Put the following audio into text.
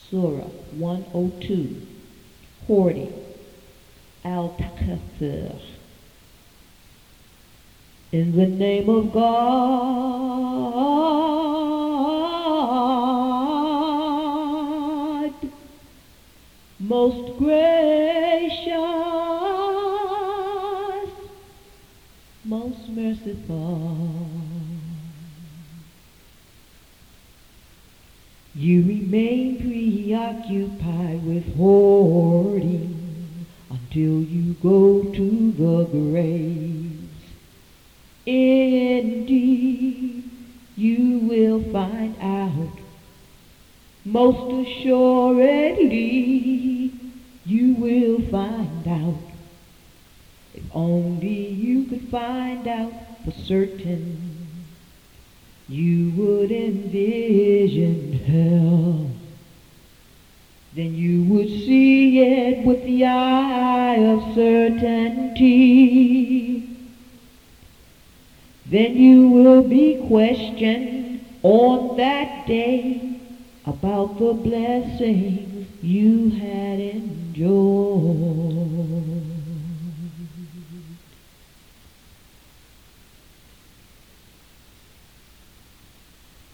Surah 102, Hoarding, Al-Takathur. In the name of God, most gracious, most merciful. You remain preoccupied with hoarding until you go to the graves. Indeed, you will find out, most assuredly, you will find out. If only you could find out for certain, you would envision hell. Then you would see it with the eye of certainty. Then you will be questioned on that day about the blessings you had enjoyed.